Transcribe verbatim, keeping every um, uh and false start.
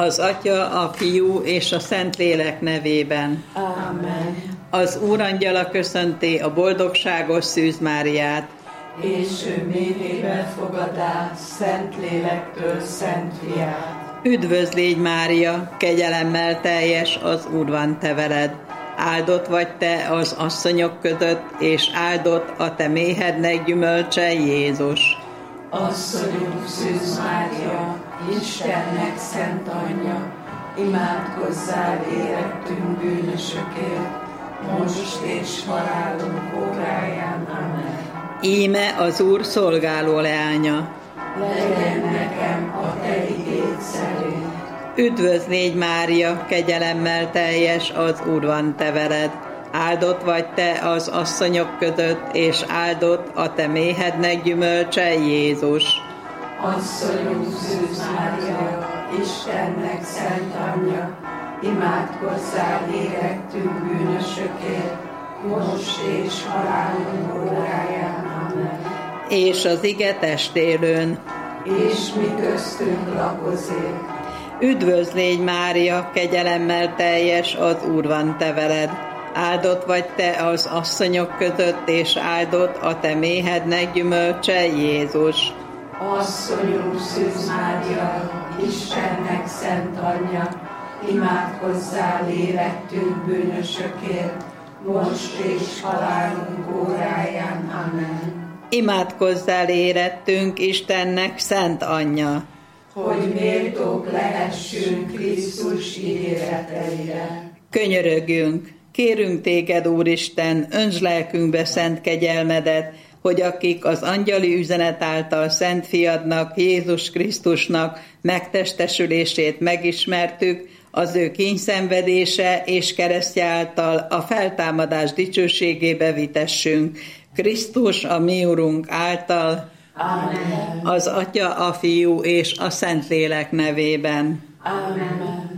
Az Atya, a Fiú és a Szentlélek nevében. Amen. Az Úrangyala köszönti a boldogságos Szűz Máriát. És ő méhébe fogadá Szentlélektől Szent Fiát. Üdvözl légy, Mária, kegyelemmel teljes, az Úr van te veled. Áldott vagy te az asszonyok között, és áldott a te méhednek gyümölcse, Jézus. Asszonyunk Szűz Mária, Istennek szent anyja, imádkozzál érettünk bűnösökért, most és halálunk óráján. Amen. Íme az Úr szolgáló leánya. Legyen nekem a te igéd szerint. Üdvözl légy, Mária, kegyelemmel teljes, az Úr van te veled. Áldott vagy te az asszonyok között, és áldott a te méhednek gyümölcse, Jézus. Asszonyunk Szűz Mária, Istennek szent anyja, imádkozzál érettünk bűnösökért, most és halálunk óráján. Amen. És az ige testélőn. És mi köztünk lakozik. Üdvözl légy, Mária, kegyelemmel teljes, az Úr van te veled. Áldott vagy te az asszonyok között, és áldott a te méhednek gyümölcse, Jézus. Asszonyunk Szűz Mária, Istennek szent anyja, imádkozzál érettünk bűnösökért, most és halálunk óráján. Amen. Imádkozzál érettünk Istennek szent anyja, hogy méltók lehessünk Krisztus ígéreteire. Könyörögjünk, kérünk téged, Úristen, öntsd lelkünkbe szent kegyelmedet, hogy akik az angyali üzenet által Szent Fiadnak, Jézus Krisztusnak megtestesülését megismertük, az ő kínyszenvedése és keresztje által a feltámadás dicsőségébe vitessünk. Krisztus, a mi Urunk által, Amen. Az Atya, a Fiú és a Szentlélek nevében. Amen.